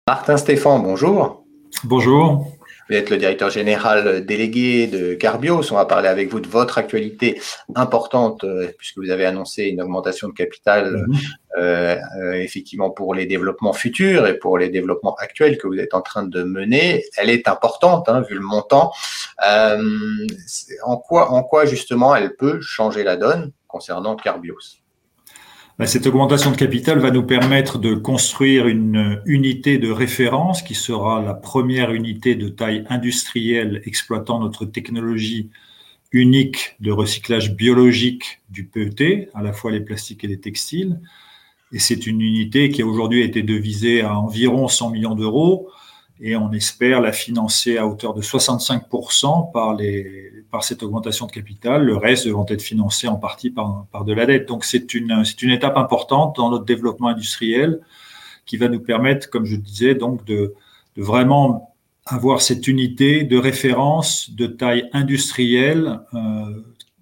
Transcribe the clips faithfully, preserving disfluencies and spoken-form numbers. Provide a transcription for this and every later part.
Martin Stéphan, bonjour. Bonjour. Vous êtes le directeur général délégué de Carbios. On va parler avec vous de votre actualité importante, euh, puisque vous avez annoncé une augmentation de capital Mhm. euh, euh, effectivement pour les développements futurs et pour les développements actuels que vous êtes en train de mener. Elle est importante, hein, vu le montant. Euh, en quoi, en quoi justement elle peut changer la donne concernant Carbios? Cette augmentation de capital va nous permettre de construire une unité de référence qui sera la première unité de taille industrielle exploitant notre technologie unique de recyclage biologique du P E T, à la fois les plastiques et les textiles. Et c'est une unité qui a aujourd'hui été devisée à environ cent millions d'euros et on espère la financer à hauteur de soixante-cinq pour cent par, les, par cette augmentation de capital. Le reste devant être financé en partie par, par de la dette. Donc c'est une, c'est une étape importante dans notre développement industriel qui va nous permettre, comme je disais, donc de, de vraiment avoir cette unité de référence de taille industrielle euh,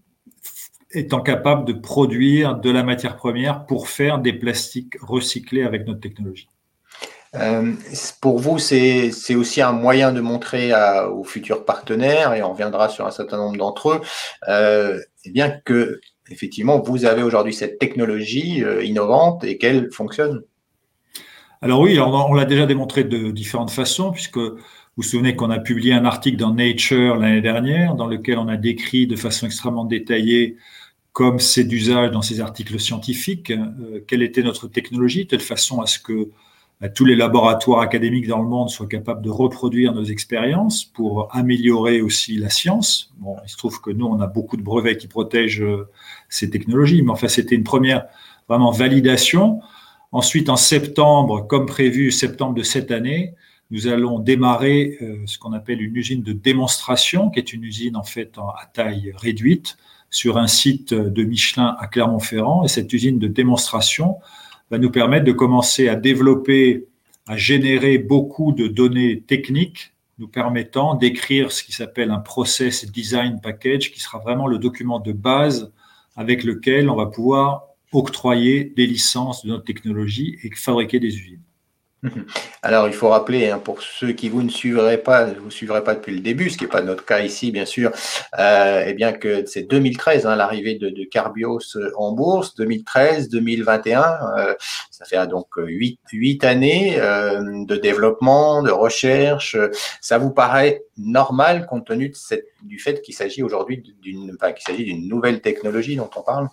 étant capable de produire de la matière première pour faire des plastiques recyclés avec notre technologie. Euh, pour vous, c'est, c'est aussi un moyen de montrer à, aux futurs partenaires, et on reviendra sur un certain nombre d'entre eux, euh, eh bien que effectivement vous avez aujourd'hui cette technologie euh, innovante et qu'elle fonctionne. Alors oui, on, on l'a déjà démontré de différentes façons, puisque vous vous souvenez qu'on a publié un article dans Nature l'année dernière, dans lequel on a décrit de façon extrêmement détaillée, comme c'est d'usage dans ces articles scientifiques, euh, quelle était notre technologie, de telle façon à ce que tous les laboratoires académiques dans le monde soient capables de reproduire nos expériences pour améliorer aussi la science. Bon, il se trouve que nous, on a beaucoup de brevets qui protègent ces technologies, mais enfin, c'était une première vraiment validation. Ensuite, en septembre, comme prévu, septembre de cette année, nous allons démarrer euh, ce qu'on appelle une usine de démonstration, qui est une usine en fait à taille réduite, sur un site de Michelin à Clermont-Ferrand. Et cette usine de démonstration va nous permettre de commencer à développer, à générer beaucoup de données techniques, nous permettant d'écrire ce qui s'appelle un Process Design Package, qui sera vraiment le document de base avec lequel on va pouvoir octroyer des licences de notre technologie et fabriquer des usines. Alors, il faut rappeler, hein, pour ceux qui vous ne suivraient pas, vous suivraient pas depuis le début, ce qui n'est pas notre cas ici, bien sûr, euh, eh bien que c'est deux mille treize, hein, l'arrivée de, de Carbios en bourse, deux mille treize, deux mille vingt et un, euh, ça fait donc huit, huit années euh, de développement, de recherche. Ça vous paraît normal compte tenu de cette, du fait qu'il s'agit aujourd'hui d'une, enfin, qu'il s'agit d'une nouvelle technologie dont on parle?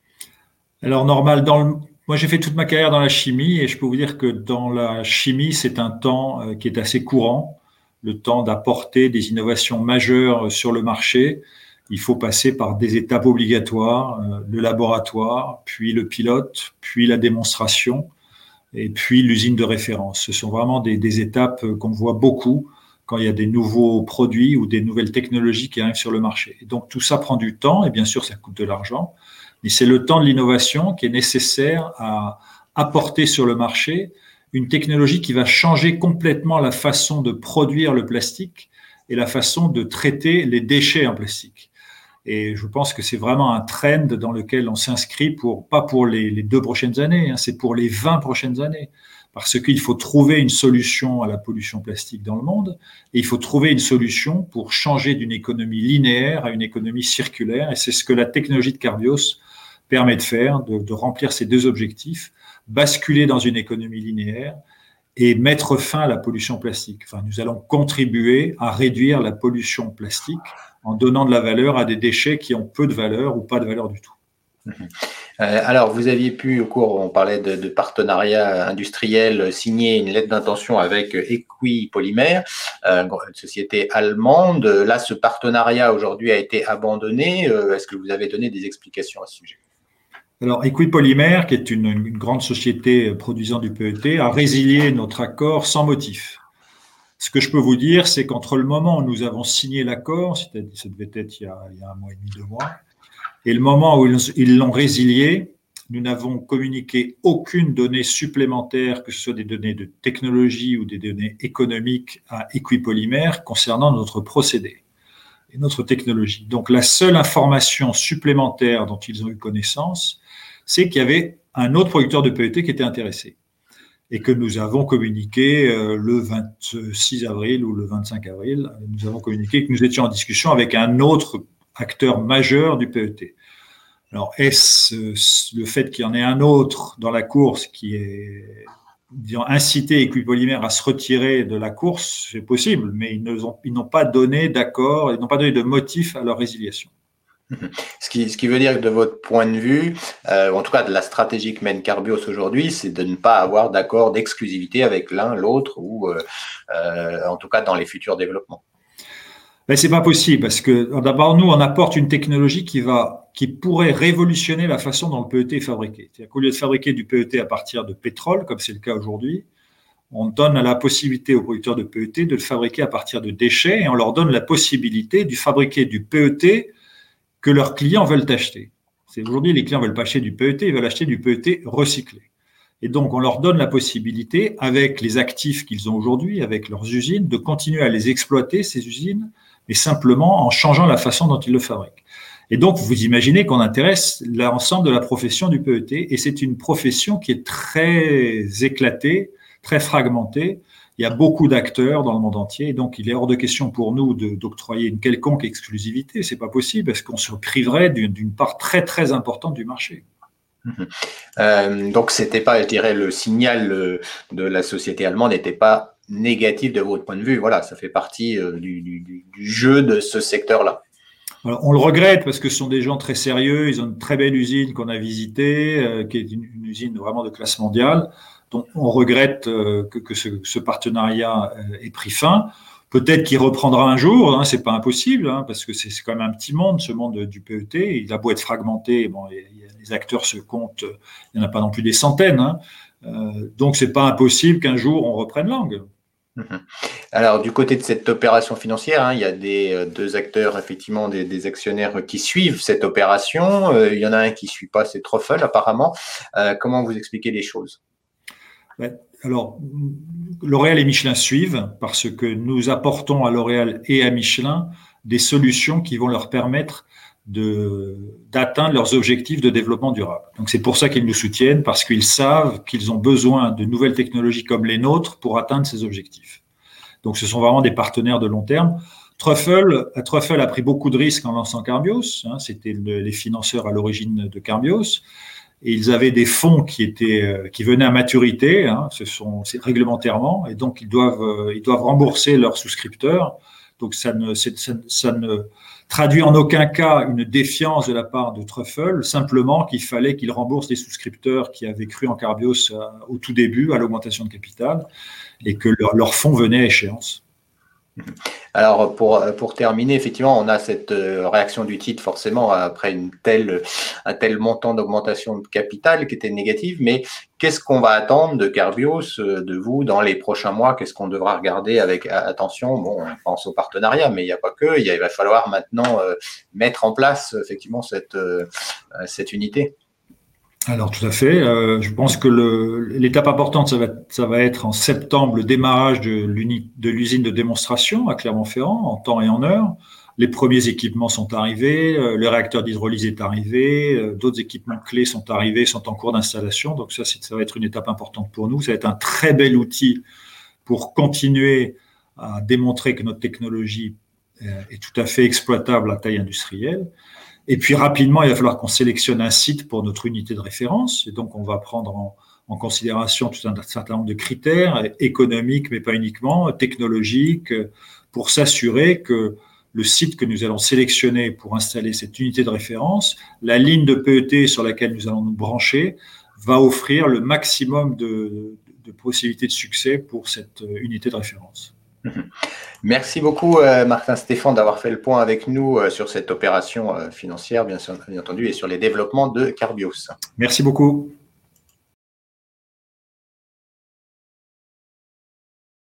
Alors, normal, dans le, moi j'ai fait toute ma carrière dans la chimie et je peux vous dire que dans la chimie, c'est un temps euh, qui est assez courant, le temps d'apporter des innovations majeures sur le marché. Il faut passer par des étapes obligatoires, euh, le laboratoire, puis le pilote, puis la démonstration et puis l'usine de référence. Ce sont vraiment des, des étapes qu'on voit beaucoup quand il y a des nouveaux produits ou des nouvelles technologies qui arrivent sur le marché. Et donc tout ça prend du temps et bien sûr ça coûte de l'argent. Mais c'est le temps de l'innovation qui est nécessaire à apporter sur le marché une technologie qui va changer complètement la façon de produire le plastique et la façon de traiter les déchets en plastique. Et je pense que c'est vraiment un trend dans lequel on s'inscrit pour, pas pour les, les deux prochaines années, hein, c'est pour les vingt prochaines années. Parce qu'il faut trouver une solution à la pollution plastique dans le monde et il faut trouver une solution pour changer d'une économie linéaire à une économie circulaire. Et c'est ce que la technologie de Carbios permet de faire, de, de remplir ces deux objectifs, basculer dans une économie linéaire et mettre fin à la pollution plastique. Enfin, nous allons contribuer à réduire la pollution plastique en donnant de la valeur à des déchets qui ont peu de valeur ou pas de valeur du tout. Euh, alors, vous aviez pu, au cours, on parlait de, de partenariat industriel, signer une lettre d'intention avec Equipolymère, euh, une société allemande. Là, ce partenariat aujourd'hui a été abandonné. Euh, est-ce que vous avez donné des explications à ce sujet? Alors, Equipolymère, qui est une, une grande société produisant du P E T, a résilié notre accord sans motif. Ce que je peux vous dire, c'est qu'entre le moment où nous avons signé l'accord, c'est-à-dire ça devait être il y, a, il y a un mois et demi, deux mois, et le moment où ils l'ont résilié, nous n'avons communiqué aucune donnée supplémentaire, que ce soit des données de technologie ou des données économiques à Equipolymère concernant notre procédé et notre technologie. Donc la seule information supplémentaire dont ils ont eu connaissance, c'est qu'il y avait un autre producteur de P E T qui était intéressé. et que nous avons communiqué euh, le vingt-six avril ou le vingt-cinq avril, nous avons communiqué que nous étions en discussion avec un autre acteur majeur du P E T. Alors, est-ce le fait qu'il y en ait un autre dans la course qui est, disons, incité Equipolymère à se retirer de la course? C'est possible, mais ils n'ont ils n'ont pas donné d'accord, ils n'ont pas donné de motif à leur résiliation. Ce qui, ce qui veut dire que de votre point de vue, euh, en tout cas de la stratégie que mène Carbios aujourd'hui, c'est de ne pas avoir d'accord d'exclusivité avec l'un, l'autre, ou euh, euh, en tout cas dans les futurs développements. Ben, c'est pas possible parce que d'abord nous on apporte une technologie qui va, qui pourrait révolutionner la façon dont le P E T est fabriqué. C'est-à-dire qu'au lieu de fabriquer du P E T à partir de pétrole, comme c'est le cas aujourd'hui, on donne la possibilité aux producteurs de P E T de le fabriquer à partir de déchets et on leur donne la possibilité de fabriquer du P E T que leurs clients veulent acheter. C'est aujourd'hui, les clients veulent pas acheter du P E T, ils veulent acheter du P E T recyclé. Et donc, on leur donne la possibilité, avec les actifs qu'ils ont aujourd'hui, avec leurs usines, de continuer à les exploiter, ces usines, mais simplement en changeant la façon dont ils le fabriquent. Et donc, vous imaginez qu'on intéresse l'ensemble de la profession du P E T, et c'est une profession qui est très éclatée, très fragmentée. Il y a beaucoup d'acteurs dans le monde entier, et donc il est hors de question pour nous de, d'octroyer une quelconque exclusivité. C'est pas possible parce qu'on se priverait d'une, d'une part très très importante du marché. Mmh. Euh, donc c'était pas, je dirais, le signal de la société allemande n'était pas négatif de votre point de vue. Voilà, ça fait partie euh, du, du, du jeu de ce secteur-là. Alors, on le regrette parce que ce sont des gens très sérieux. Ils ont une très belle usine qu'on a visitée, euh, qui est une, une usine vraiment de classe mondiale. Donc, on regrette euh, que, que ce, ce partenariat euh, ait pris fin. Peut-être qu'il reprendra un jour, hein, c'est pas impossible, hein, parce que c'est, c'est quand même un petit monde, ce monde du P E T. Il a beau être fragmenté, bon, les, les acteurs se comptent, il n'y en a pas non plus des centaines. Hein. Euh, donc, c'est pas impossible qu'un jour on reprenne langue. Alors, du côté de cette opération financière, hein, il y a des euh, deux acteurs, effectivement, des, des actionnaires qui suivent cette opération. Euh, il y en a un qui ne suit pas, c'est Truffle, apparemment. Euh, comment vous expliquez les choses? Alors, L'Oréal et Michelin suivent parce que nous apportons à L'Oréal et à Michelin des solutions qui vont leur permettre de, d'atteindre leurs objectifs de développement durable. Donc, c'est pour ça qu'ils nous soutiennent, parce qu'ils savent qu'ils ont besoin de nouvelles technologies comme les nôtres pour atteindre ces objectifs. Donc, ce sont vraiment des partenaires de long terme. Truffle, Truffle a pris beaucoup de risques en lançant Carbios. Hein, c'était le, les financeurs à l'origine de Carbios. Et ils avaient des fonds qui étaient, qui venaient à maturité, hein, ce sont, c'est réglementairement, et donc ils doivent, ils doivent rembourser leurs souscripteurs. Donc ça ne, ça, ça ne traduit en aucun cas une défiance de la part de Truffle, simplement qu'il fallait qu'ils remboursent les souscripteurs qui avaient cru en Carbios au tout début, à l'augmentation de capital, et que leur, leur fonds venait à échéance. Alors, pour, pour terminer, effectivement, on a cette réaction du titre forcément après une telle, un tel montant d'augmentation de capital qui était négative. Mais qu'est-ce qu'on va attendre de Carbios, de vous, dans les prochains mois? Qu'est-ce qu'on devra regarder avec attention? Bon, on pense au partenariat, mais il n'y a pas que. Il va falloir maintenant mettre en place effectivement cette, cette unité. Alors tout à fait. Euh, je pense que le, l'étape importante, ça va, ça va être en septembre le démarrage de, de l'usine de démonstration à Clermont-Ferrand en temps et en heure. Les premiers équipements sont arrivés, euh, le réacteur d'hydrolyse est arrivé, euh, d'autres équipements clés sont arrivés, sont en cours d'installation. Donc ça, c'est, ça va être une étape importante pour nous. Ça va être un très bel outil pour continuer à démontrer que notre technologie est tout à fait exploitable à taille industrielle. Et puis rapidement, il va falloir qu'on sélectionne un site pour notre unité de référence. Et donc, on va prendre en, en considération tout un certain nombre de critères économiques, mais pas uniquement, technologiques, pour s'assurer que le site que nous allons sélectionner pour installer cette unité de référence, la ligne de P E T sur laquelle nous allons nous brancher, va offrir le maximum de, de possibilités de succès pour cette unité de référence. Merci beaucoup, euh, Martin Stéphan, d'avoir fait le point avec nous euh, sur cette opération euh, financière, bien, bien entendu, et sur les développements de Carbios. Merci beaucoup.